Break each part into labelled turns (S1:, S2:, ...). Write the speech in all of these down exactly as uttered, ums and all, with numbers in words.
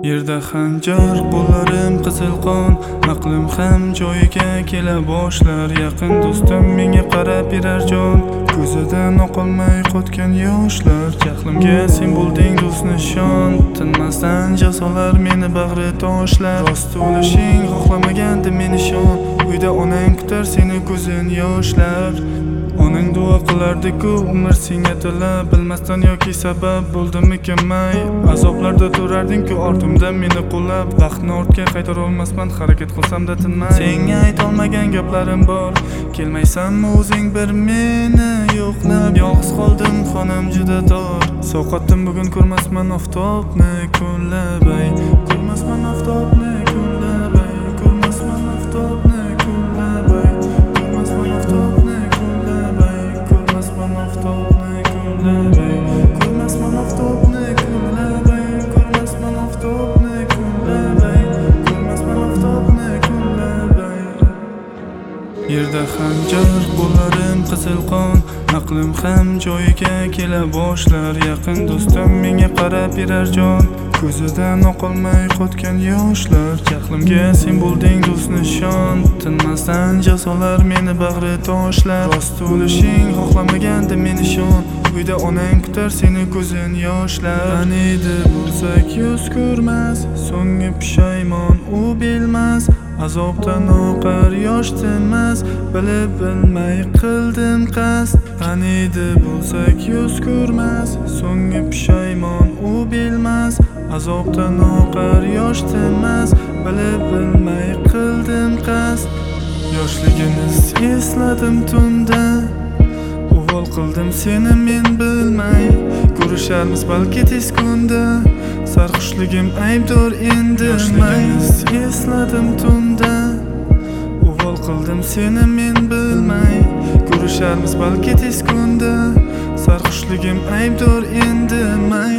S1: Yerda xanjar, qo'llarim qizil qon, aqlim ham joyiga kela boshlar. Yaqin do'stim menga qarab berar jon, ko'zidan oqolmay qotgan yoshlar. Jahlimga sen bo'lding do'st nishon, tinmasdan jazolar meni bag'ri toshlar. Rost o'lishing xohlamagandi meni shon, uyda onang kutar seni ko'zin yoshlar. Onang duo qilardi-ku umr senga tilab, bilmasdan yoki sabab bo'ldimikin may. Azoblarda turarding-ku ortimda meni qo'llab, vaqtni ortga qaytara olmasman harakat qilsam-da tinmay. Senga aytolmagan gaplarim bor, kelmaysanmi o'zing bir meni yo'qlab? Yolg'iz qoldim, xonam juda tor, sovqotdim bugun ko'rmasman oftobni kunlab. Ko'rmasman oftobni kunlab, ko'rmasman oftobni kunlab, ko'rmasman oftobni kunlab, ko'rmasman oftobni kunlab, ko'rmasman oftobni kunlab, ko'rmasman oftobni kunlab, ko'rmasman oftobni kunlab. Yerda xanjar, qo'llarim qizil qon, aqlim ham joyiga kela boshlar. Yaqin do'stim menga qarab berar jon, ko'zidan oqolmay qotgan yoshlar. Jahlimga sen bo'lding do'st nishon, tinmasdan jazolar meni bag'ri toshlar. Rost o'lishing xohlamagandi meni shon, uyda onang kutar seni ko'zin yoshlar. Qaniydi bo'lsak yuz ko'rmas, so'nggi pushaymon u bilmas. Azobdan oqar yosh tinmas, bilib bilmay qildim qasd. Qaniydi bo'lsak yuz ko'rmas, so'nggi pushaymon u bilmas. Azobdan oqar yosh tinmas, bilib bilmay qildim qasd. Yoshligimiz esladim tunda, uvol qildim seni men bilmay. Ko'risharmiz balki tez kunda, sarxushligim aybdor endi. Yoshligimiz esladim tunda, uvol qildim seni men bilmay. Ko'risharmiz balki tez kunda, sarxushligim aybdor endi may.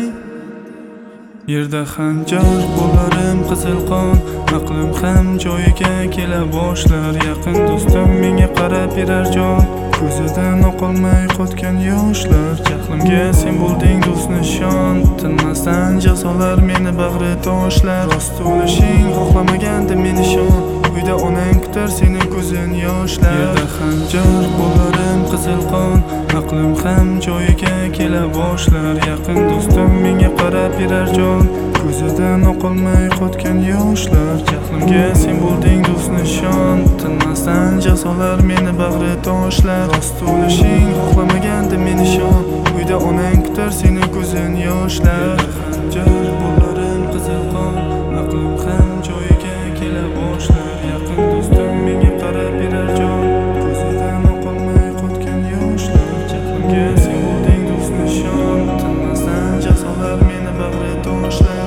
S1: Yerda xanjar, qo'llarim qizil qon, aqlim ham joyiga kela boshlar. Yaqin do'stim menga qarab berar jon, ko'zidan oqolmay qotgan yoshlar. Jahlimga sen bo'lding do'st nishon, tinmasdan jazolar meni bag'ri toshlar. Rost o'lishing xohlamagandi meni shon, uyda onang kutar seni ko'zin yoshlar. Yerda xanjar, qo'llarim qizil qon, aqlim ham joyiga kela boshlar. Yaqin do'stim menga qarab berar jon, ko'zidan oqolmay qotgan yoshlar. Jahlimga sen bo'lding do'st nishon, tinmasdan jazolar meni bag'ri toshlar. Rost o'lishing xohlamagandi meni shon, uyda onang kutar seni ko'zin yoshlar. Xanjar, qo'llarim qizil qon, aqlim ham joyiga kela boshlar. Yaqin do'stim menga qarab berar jon, ko'zidan oqolmay qotgan yoshlar. Jahlimga sen bo'lding do'st nishon, tinmasdan jazolar meni bag'ri toshlar.